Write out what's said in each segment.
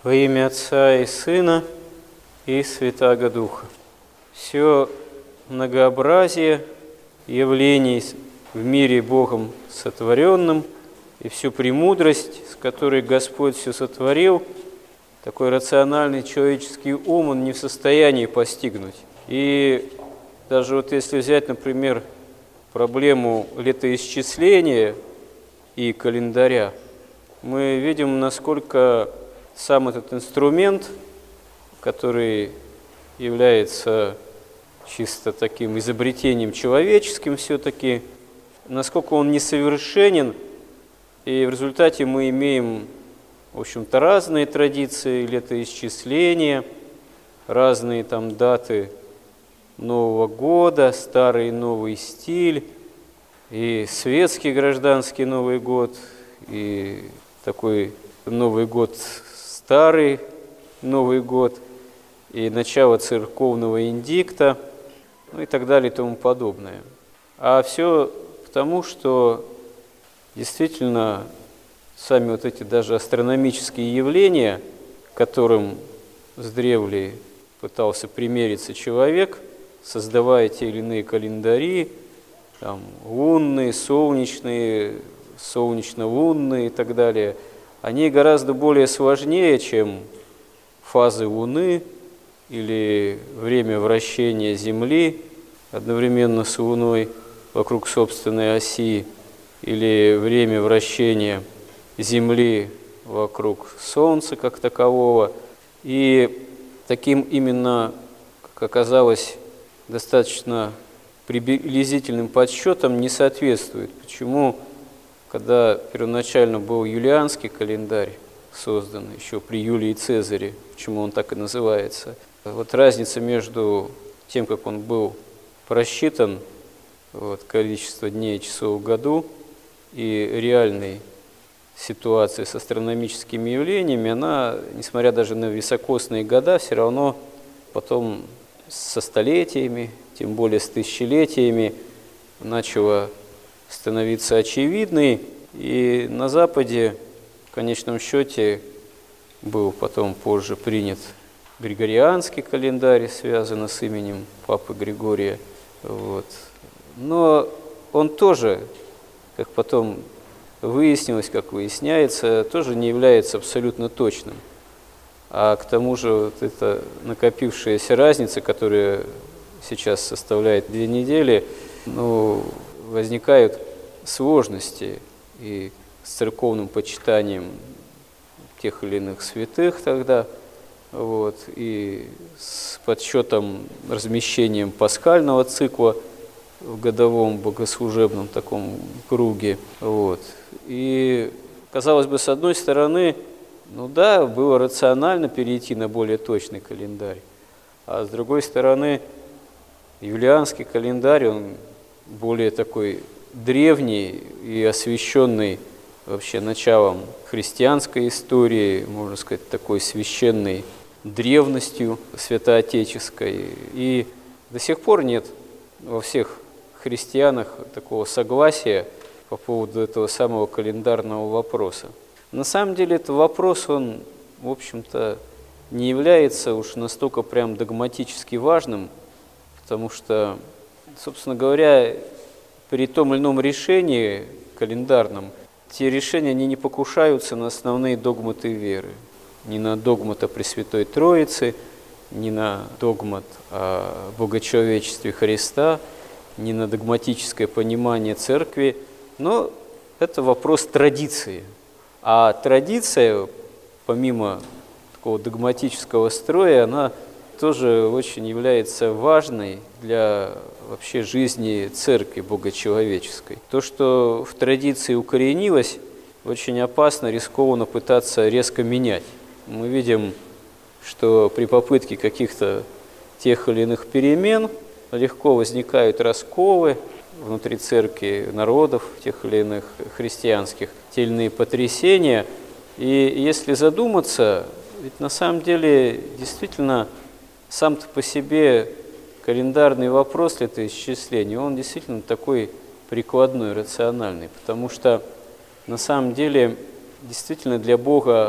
Во имя Отца и Сына и Святаго Духа. Все многообразие явлений в мире Богом сотворенном и всю премудрость, с которой Господь все сотворил, такой рациональный человеческий ум он не в состоянии постигнуть. И даже вот если взять, например, проблему летоисчисления и календаря, мы видим, насколько сам этот инструмент, который является чисто таким изобретением человеческим все-таки, насколько он несовершенен, и в результате мы имеем, в общем-то, разные традиции летоисчисления, разные там даты Нового года, старый и новый стиль, и светский гражданский Новый год, и такой Новый год, старый Новый год, и начало церковного индикта, ну и так далее и тому подобное. А все потому, что действительно сами вот эти даже астрономические явления, к которым сдревле пытался примериться человек, создавая те или иные календари, там, лунные, солнечные, солнечно-лунные и так далее, они гораздо более сложнее, чем фазы Луны или время вращения Земли одновременно с Луной вокруг собственной оси, или время вращения Земли вокруг Солнца как такового. И таким именно, как оказалось, достаточно приблизительным подсчетам не соответствует. Почему? Когда первоначально был юлианский календарь создан, еще при Юлии Цезаре, почему он так и называется, вот разница между тем, как он был просчитан, количество дней и часов в году, и реальной ситуации с астрономическими явлениями, она, несмотря даже на високосные года, все равно потом со столетиями, тем более с тысячелетиями, начала становиться очевидной. И на Западе, в конечном счете, был потом позже принят Григорианский календарь, связанный с именем Папы Григория. Но он тоже, как потом выяснилось, как выясняется, тоже не является абсолютно точным. А к тому же вот эта накопившаяся разница, которая сейчас составляет 2 недели, возникают сложности и с церковным почитанием тех или иных святых тогда, и с подсчетом, размещением пасхального цикла в годовом богослужебном таком круге. И, казалось бы, с одной стороны, было рационально перейти на более точный календарь, а с другой стороны, юлианский календарь, он более такой древний и освященный вообще началом христианской истории, можно сказать, такой священной древностью святоотеческой. И до сих пор нет во всех христианах такого согласия по поводу этого самого календарного вопроса. На самом деле этот вопрос, он, в общем-то, не является уж настолько прям догматически важным, потому что, собственно говоря, при том или ином решении календарном, те решения они не покушаются на основные догматы веры, ни на догмат о Пресвятой Троице, ни на догмат о богочеловечестве Христа, ни на догматическое понимание церкви, но это вопрос традиции. А традиция, помимо такого догматического строя, она тоже очень является важной для вообще жизни церкви богочеловеческой. То, что в традиции укоренилось, очень опасно, рискованно пытаться резко менять. Мы видим, что при попытке каких-то тех или иных перемен легко возникают расколы внутри церкви, народов тех или иных христианских, те или иные потрясения. И если задуматься, ведь на самом деле действительно сам-то по себе календарный вопрос летоисчисления, он действительно такой прикладной, рациональный, потому что на самом деле действительно для Бога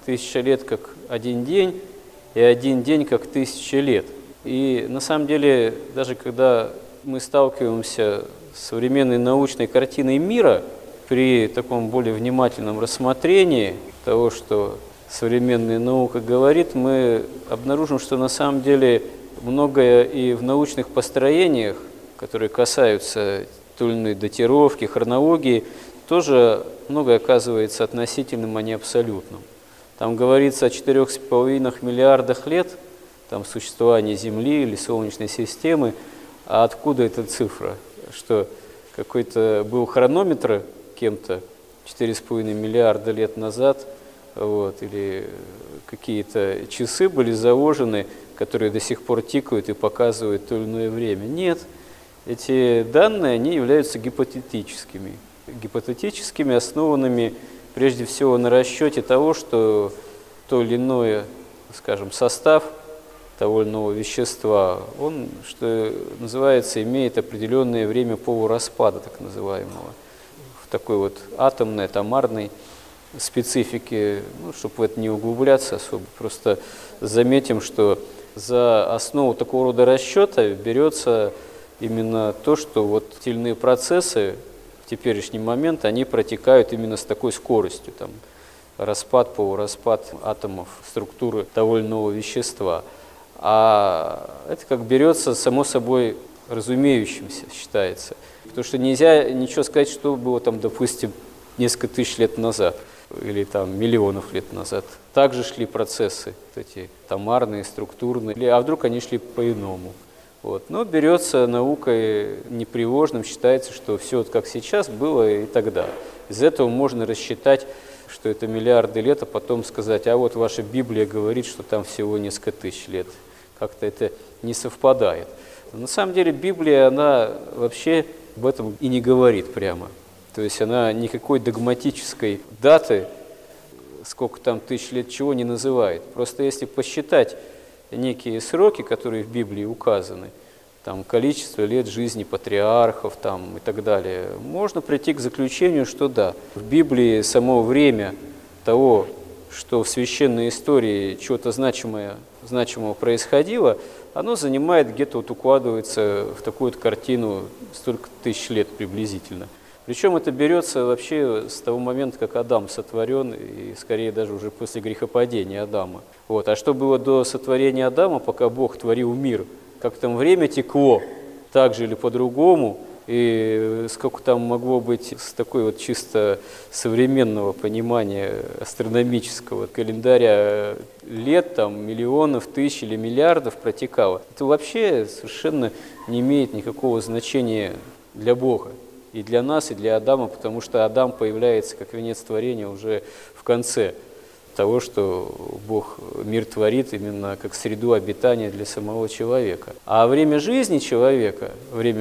1000 лет как один день, и один день как 1000 лет. И на самом деле, даже когда мы сталкиваемся с современной научной картиной мира, при таком более внимательном рассмотрении того, что современная наука говорит, мы обнаружим, что на самом деле многое и в научных построениях, которые касаются той или иной датировки, хронологии, тоже многое оказывается относительным, а не абсолютным. Там говорится о 4,5 миллиардах лет там, существования Земли или Солнечной системы. А откуда эта цифра? Что какой-то был хронометр кем-то 4,5 миллиарда лет назад, вот, или какие-то часы были заложены, которые до сих пор тикают и показывают то или иное время. Нет, эти данные, они являются гипотетическими. Гипотетическими, основанными прежде всего на расчете того, что то или иное, скажем, состав того или иного вещества, он, что называется, имеет определенное время полураспада, так называемого, в такой вот атомной, атомарной специфике, ну, чтобы в это не углубляться особо, просто заметим, что за основу такого рода расчета берется именно то, что вот те или иные процессы в теперешний момент, они протекают именно с такой скоростью, там, распад, полураспад атомов структуры того или иного вещества. А это как берется само собой разумеющимся, считается. Потому что нельзя ничего сказать, что было там, допустим, несколько тысяч лет назад или там миллионов лет назад. Также шли процессы, вот эти атомарные, структурные, а вдруг они шли по-иному. Вот. Но берется наукой непреложным, считается, что все вот как сейчас было и тогда. Из этого можно рассчитать, что это миллиарды лет, а потом сказать, а вот ваша Библия говорит, что там всего несколько тысяч лет. Как-то это не совпадает. Но на самом деле Библия, она вообще об этом и не говорит прямо. То есть она никакой догматической даты, сколько там тысяч лет чего, не называет. Просто если посчитать некие сроки, которые в Библии указаны, там количество лет жизни патриархов там, и так далее, можно прийти к заключению, что да, в Библии само время того, что в священной истории чего-то значимого происходило, оно занимает где-то, вот укладывается в такую вот картину столько тысяч лет приблизительно. Причем это берется вообще с того момента, как Адам сотворен, и скорее даже уже после грехопадения Адама. Вот. А что было до сотворения Адама, пока Бог творил мир? Как там время текло, так же или по-другому, и сколько там могло быть с такой вот чисто современного понимания астрономического календаря лет, там, миллионов, тысяч или миллиардов протекало. Это вообще совершенно не имеет никакого значения для Бога. И для нас, и для Адама, потому что Адам появляется как венец творения уже в конце того, что Бог мир творит именно как среду обитания для самого человека. А время жизни человека,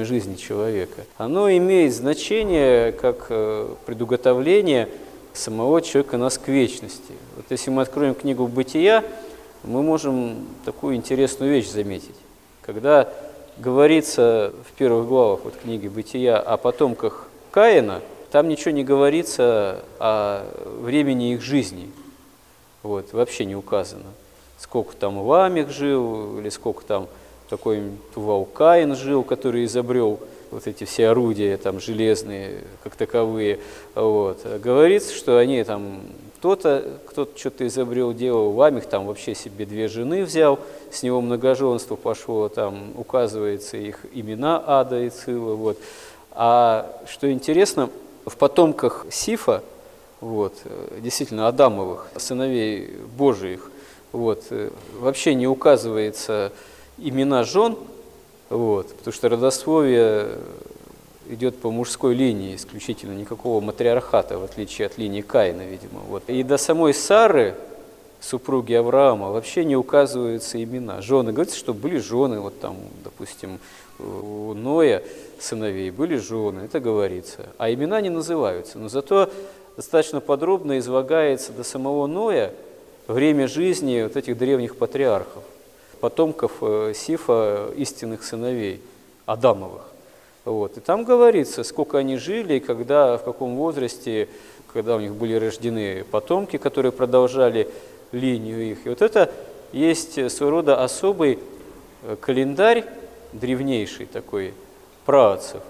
оно имеет значение как предуготовление самого человека нас к вечности. Вот если мы откроем книгу «Бытия», мы можем такую интересную вещь заметить. Когда говорится в первых главах вот, книги «Бытия» о потомках Каина, там ничего не говорится о времени их жизни. Вот, вообще не указано, сколько там Ламех жил, или сколько там такой-нибудь Тувал Каин жил, который изобрел вот эти все орудия там, железные, как таковые. Вот. Говорится, что они там кто-то что-то изобрел, делал, Ламех там вообще себе 2 жены взял, с него многоженство пошло, там указывается их имена Ада и Цила. Вот. А что интересно, в потомках Сифа, вот, действительно Адамовых, сыновей Божиих, вот, вообще не указывается имена жен, вот, потому что родословие идет по мужской линии исключительно, никакого матриархата, в отличие от линии Каина, видимо. Вот. И до самой Сары, супруги Авраама, вообще не указываются имена. Жены, говорится, что были жены, вот там, допустим, у Ноя сыновей были жены, это говорится, а имена не называются. Но зато достаточно подробно излагается до самого Ноя время жизни вот этих древних патриархов, потомков Сифа, истинных сыновей Адамовых. Вот. И там говорится, сколько они жили, и когда, в каком возрасте, когда у них были рождены потомки, которые продолжали линию их. И вот это есть своего рода особый календарь, древнейший такой, праотцев.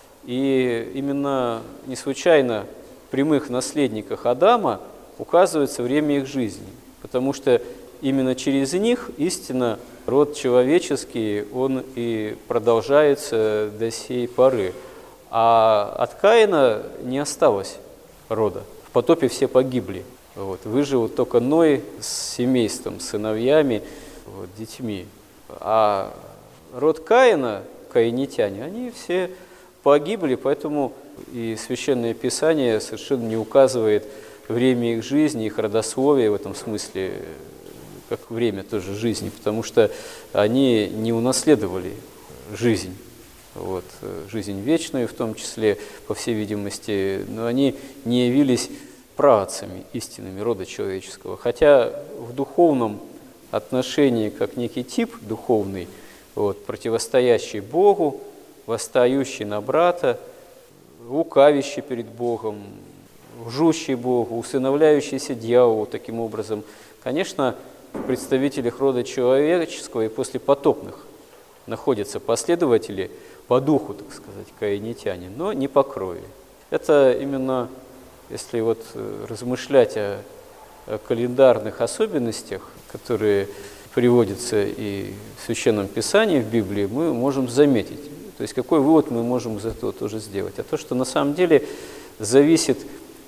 И именно не случайно в прямых наследниках Адама указывается время их жизни, потому что именно через них истинно род человеческий, он и продолжается до сей поры. А от Каина не осталось рода. В потопе все погибли. Выжил только Ной с семейством, с сыновьями, детьми. А род Каина, каинитяне, они все погибли, поэтому и Священное Писание совершенно не указывает время их жизни, их родословия в этом смысле, как время тоже жизни, потому что они не унаследовали жизнь, жизнь вечную в том числе, по всей видимости, но они не явились праотцами истинными рода человеческого. Хотя в духовном отношении, как некий тип духовный, противостоящий Богу, восстающий на брата, лукавящий перед Богом, лжущий Богу, усыновляющийся дьяволу таким образом, конечно, в представителях рода человеческого и послепотопных находятся последователи по духу, так сказать, каинитяне, но не по крови. Это именно, если размышлять о календарных особенностях, которые приводятся и в Священном Писании, в Библии, мы можем заметить. То есть какой вывод мы можем из этого тоже сделать? А то, что на самом деле зависит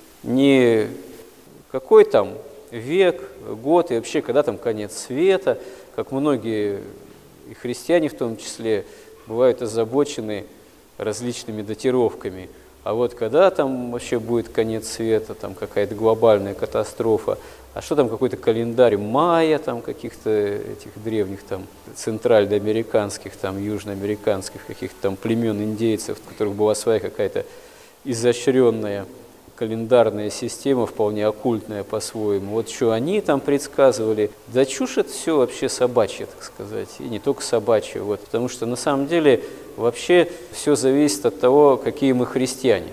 не какой там век, год и вообще когда там конец света, как многие и христиане в том числе бывают озабочены различными датировками. А когда там вообще будет конец света, там какая-то глобальная катастрофа, а что там какой-то календарь майя, там каких-то этих древних там центральноамериканских, там южноамериканских каких-то там племен индейцев, у которых была своя какая-то изощренная календарная система, вполне оккультная по-своему. Что они там предсказывали, да чушь это все вообще собачье, так сказать, и не только собачье, потому что на самом деле вообще все зависит от того, какие мы христиане.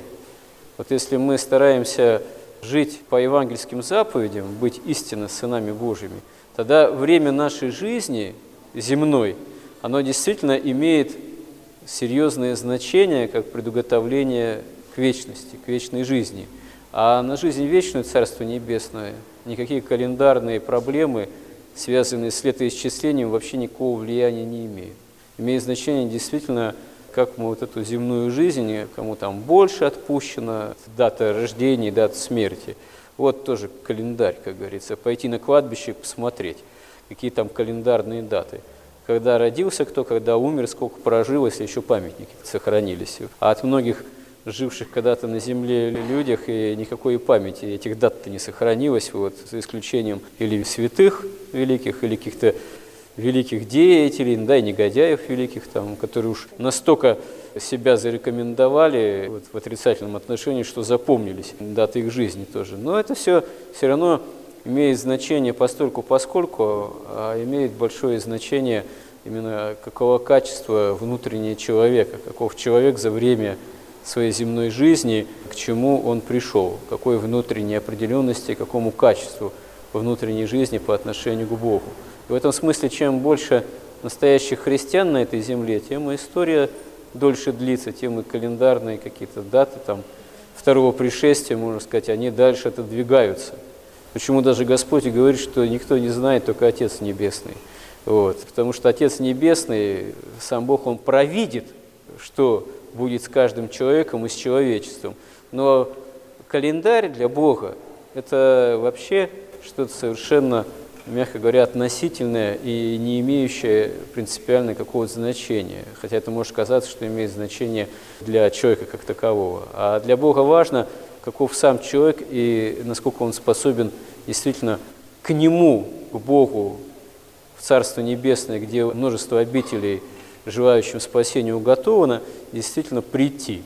Если мы стараемся жить по евангельским заповедям, быть истинно сынами Божьими, тогда время нашей жизни земной, оно действительно имеет серьезное значение как предуготовление к вечности, к вечной жизни. А на жизнь вечную, Царство Небесное, никакие календарные проблемы, связанные с летоисчислением, вообще никакого влияния не имеют. Имеет значение действительно, как мы эту земную жизнь, кому там больше отпущено, дата рождения, дата смерти. Тоже календарь, как говорится, пойти на кладбище и посмотреть, какие там календарные даты. Когда родился кто, когда умер, сколько прожил, если еще памятники сохранились. А от многих живших когда-то на земле людях и никакой памяти этих дат-то не сохранилось, за исключением или святых великих, или каких-то великих деятелей, и негодяев великих, которые уж настолько себя зарекомендовали в отрицательном отношении, что запомнились даты их жизни тоже. Но это все равно имеет значение постольку-поскольку, а имеет большое значение именно какого качества внутреннего человека, каков человек за время своей земной жизни, к чему он пришел, какой внутренней определенности, какому качеству внутренней жизни по отношению к Богу. И в этом смысле, чем больше настоящих христиан на этой земле, тем и история дольше длится, тем и календарные какие-то даты второго пришествия, можно сказать, они дальше отодвигаются. Почему даже Господь говорит, что никто не знает, только Отец Небесный. Потому что Отец Небесный, сам Бог, Он провидит, что будет с каждым человеком и с человечеством. Но календарь для Бога – это вообще что-то совершенно, мягко говоря, относительное и не имеющее принципиально какого-то значения. Хотя это может казаться, что имеет значение для человека как такового. А для Бога важно, каков сам человек и насколько он способен действительно к Нему, к Богу, в Царство Небесное, где множество обителей, желающим спасению уготовано, действительно прийти.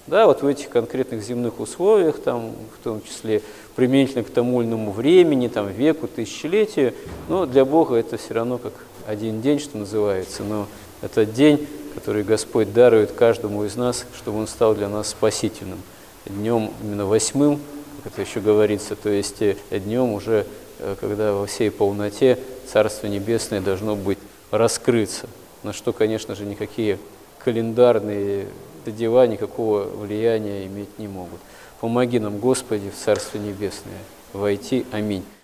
В этих конкретных земных условиях, в том числе применительно к тому или иному времени, веку, тысячелетию, но для Бога это все равно как один день, что называется, но это день, который Господь дарует каждому из нас, чтобы он стал для нас спасительным. Днем именно 8, как это еще говорится, то есть днем уже когда во всей полноте Царство Небесное должно быть раскрыться, на что, конечно же, никакие календарные дела никакого влияния иметь не могут. Помоги нам, Господи, в Царство Небесное войти. Аминь.